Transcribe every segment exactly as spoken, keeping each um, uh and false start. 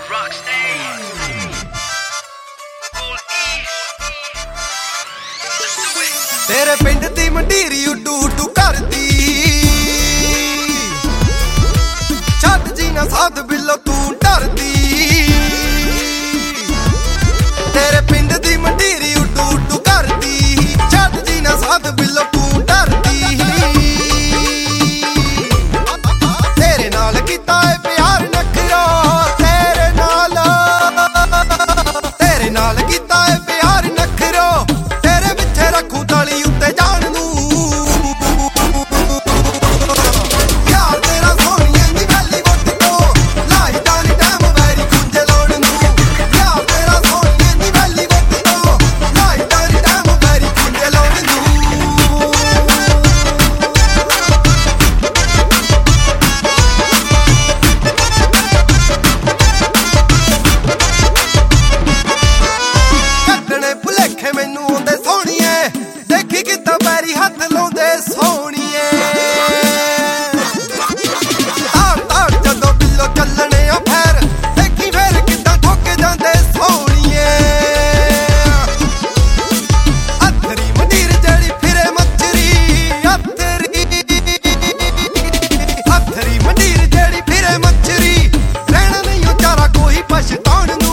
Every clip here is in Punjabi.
तेरे पिंड दी मंडीरी उड्डू उड्डू करदी छड्ड जी ना साध बिल्लो तू डरदी। तेरे पिंड दी मंडीरी उड्डू उड्डू करदी छड्ड जी ना साध बिल्लो तू डरदी। तेरे नाल कीता है प्यार नखरा तेरे नाल तेरे नाल कीता है प्यार नखरा तेरे पिछे रखू तली उत्ते जान नू। यार तेरा सोहणिए नी वैली वट तो लाई जानी टाइम वैरी खुंजे लाउण नू। यार तेरा सोहणिए नी वैली वट तो लाई जानी टाइम वैरी खुंजे लाउण नू। ਕੱਢਣੇ ਭੁਲੇਖੇ ਮੈਨੂੰ ਆਉਂਦੇ ਸੋਹਣੀਏ ਦੇਖੀ ਕਿੱਦਾਂ ਪੈਰੀ ਹੱਥ ਲਾਉਂਦੇ ਸੋਹਣੀਏ। ਤਾੜ ਤਾੜ ਜਦੋਂ ਬਿੱਲੋ ਚੱਲਣੇ ਆ ਫੇਰ ਦੇਖੀ ਫੇਰ ਕਿੱਦਾਂ ਠੋਕ ਜਾਂਦੇ ਸੋਹਣੀਏ। ਅੱਥਰੀ ਮੰਡੀਰ ਜਿਹੜੀ ਫਿਰੇ ਮੱਛਰੀ ਅੱਥਰੀ ਅੱਥਰੀ ਮੰਡੀਰ ਜਿਹੜੀ ਫਿਰੇ ਮੱਛਰੀ ਰਹਿਣਾ ਨਹੀਂ ਉਹ ਚਾਰਾ ਕੋਈ ਪਛਤਾਉਣ ਨੂੰ।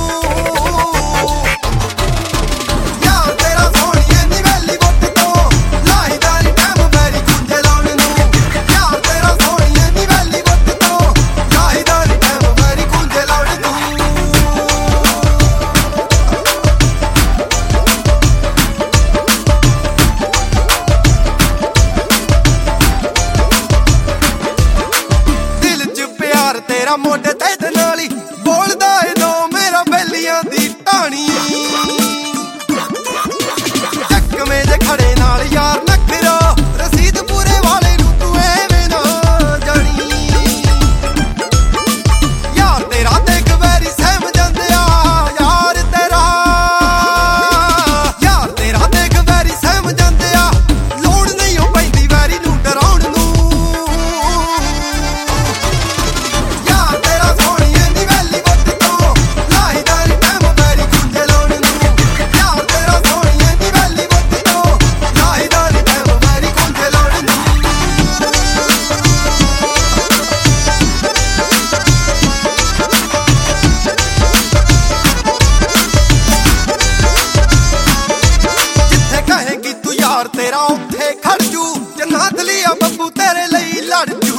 यार तेरा सोहणिए नी वैली वट तो लाई जानी टाइम वैरी खुंजे लाउण नू। यार तेरा सोहणिए नी वैली वट तो लाई जानी टाइम वैरी खुंजे लाउण नू। दिल च प्यार तेरा मोढे ते नाली बोलदा ए नो मेरा बेलियां दी ढाणी। ਚੱਕਵੇਂ ਜੇ ਖੜੇ ਨਾਲ ਯਾਰ ਨਖਰਾ ਰਸੀਦ ਪੂਰੇ ਵਾਲੇ ਨੂੰ ਤੂੰ ਐਵੇਂ ਨਾ ਜਾਣੀ। ਯਾਰ ਤੇਰਾ ਦੇਖ ਵੈਰੀ ਸਹਿਮ ਜਾਂਦਿਆ ਯਾਰ ਤੇਰਾ ਯਾਰ ਤੇਰਾ ਦੇਖ ਵੈਰੀ ਸਹਿਮ ਜਾਂਦਿਆ ਲੋੜ ਨਹੀਂ ਉਹ ਪੈਂਦੀ ਵੈਰੀ ਨੂੰ ਡਰਾਉਣ ਨੂੰ। ਯਾਰ ਤੇਰਾ ਸੋਹਣੀਏ ਨੀ ਵੈਲੀ ਵਟ ਤੋਂ ਲਾਈ ਜਾਣੀ ਟਾਈਮ ਵੈਰੀ ਖੁੰਝੇ ਲਾਉਣ ਨੂੰ। ਯਾਰ ਤੇਰਾ ਸੋਹਣੀਏ ਨੀ ਵੈਲੀ ਵਟ ਤੋਂ ਲਾਈ ਜਾਣੀ ਟਾਈਮ ਵੈਰੀ ਖੁੰਝੇ ਲਾਉਣ ਨੂੰ। ਜਿੱਥੇ ਕਹੇਗੀ ਤੂੰ ਯਾਰ ਤੇਰਾ ਉੱਥੇ ਖੜ ਜੂ ਜਨਾਤ ਲਿਆ ਬੱਬੂ ਤੇਰੇ ਲਈ ਲੜ ਜੂ।